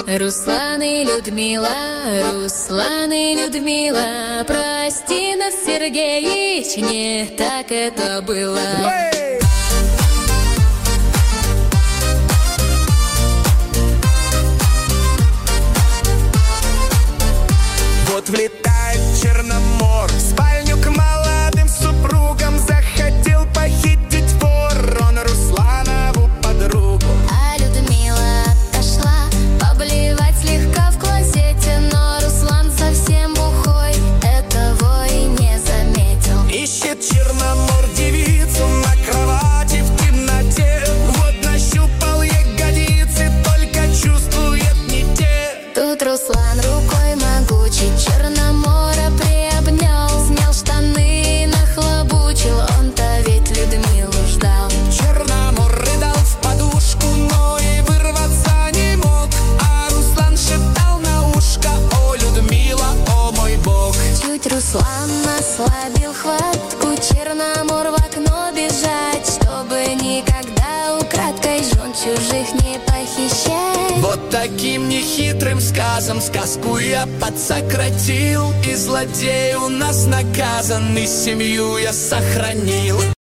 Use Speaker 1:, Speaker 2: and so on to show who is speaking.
Speaker 1: Руслан и Людмила, Руслан и Людмила, прости нас, Сергеич, не так это было.
Speaker 2: Вот влетает Черномор в спальню к молодым супругам. Захотел похитить вор он Русланову подругу.
Speaker 1: А Людмила отошла поблевать слегка в клозете, но Руслан совсем бухой этого и не заметил.
Speaker 2: Ищет Черномор девицу на кровати в темноте. Вот нащупал ягодицы, только чувствует не те.
Speaker 1: Тут Руслан рукой могучий Черномора приобнял, снял штаны, нахлобучил, он-то ведь Людмилу ждал.
Speaker 2: Черномор рыдал в подушку, но и вырваться не мог. А Руслан шептал на ушко: о, Людмила, о мой бог.
Speaker 1: Чуть Руслан ослабил хватку, Черномор в окно бежать, чтобы никогда украдкой жен чужих не похищать.
Speaker 2: Вот таким нехитрым сказом сказку я подсократил. И злодей у нас наказан, и семью я сохранил.